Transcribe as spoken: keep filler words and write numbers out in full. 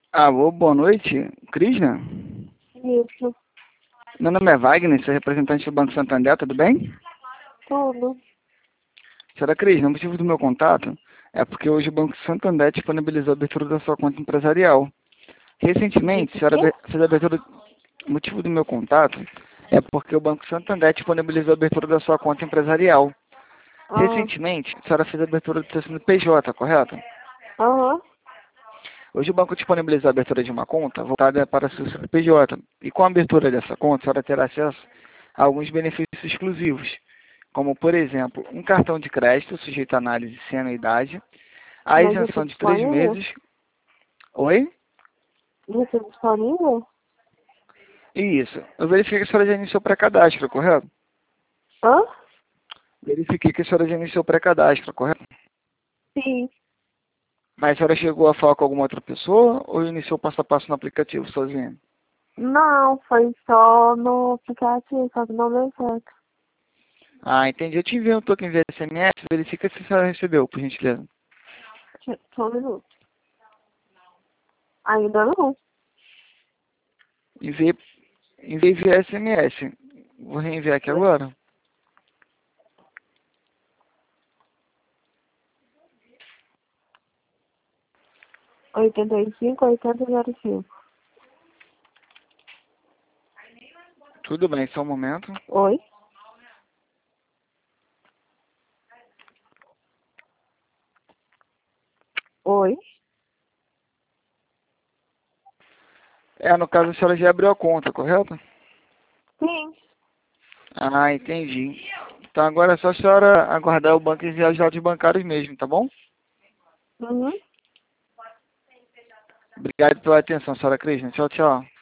Alô, boa noite. Krishna? Isso, Meu nome é Wagner, sou representante do Banco Santander, tudo bem? tudo. Senhora Krishna, o motivo do meu contato é porque hoje o Banco Santander disponibilizou a abertura da sua conta empresarial. Recentemente, a Disse senhora quê? abe- fez a abertura... O motivo do meu contato é porque o Banco Santander disponibilizou a abertura da sua conta empresarial. Ah, Recentemente, a senhora fez a abertura do seu C N P J, correto? aham. Hoje o banco disponibiliza a abertura de uma conta voltada para seu C N P J. E com a abertura dessa conta, a senhora terá acesso a alguns benefícios exclusivos, como, por exemplo, um cartão de crédito sujeito à análise sem anuidade, a Mas isso é isenção de três disponível? meses. Oi? Isso é disponível? Isso. Eu verifiquei que a senhora já iniciou o pré-cadastro, correto? Hã? Verifiquei que a senhora já iniciou o pré-cadastro, correto? Sim. Mas a senhora chegou a falar com alguma outra pessoa ou iniciou passo a passo no aplicativo sozinha? Não, foi só no aplicativo, só que não deu certo. Ah, entendi. Eu te enviei um token via S M S, verifica se a senhora recebeu, por gentileza. Deixa- Só um minuto. Ainda não. Enviei, enviei via S M S. Vou reenviar aqui agora. oitenta e cinco, oitenta, zero cinco. Tudo bem, só um momento. Oi? Oi? É, no caso a senhora já abriu a conta, correto? Sim. Ah, entendi. Então agora é só a senhora aguardar o banco enviar os dados bancários mesmo, tá bom? Uhum. Obrigado pela atenção, senhora Cristina. Tchau, tchau.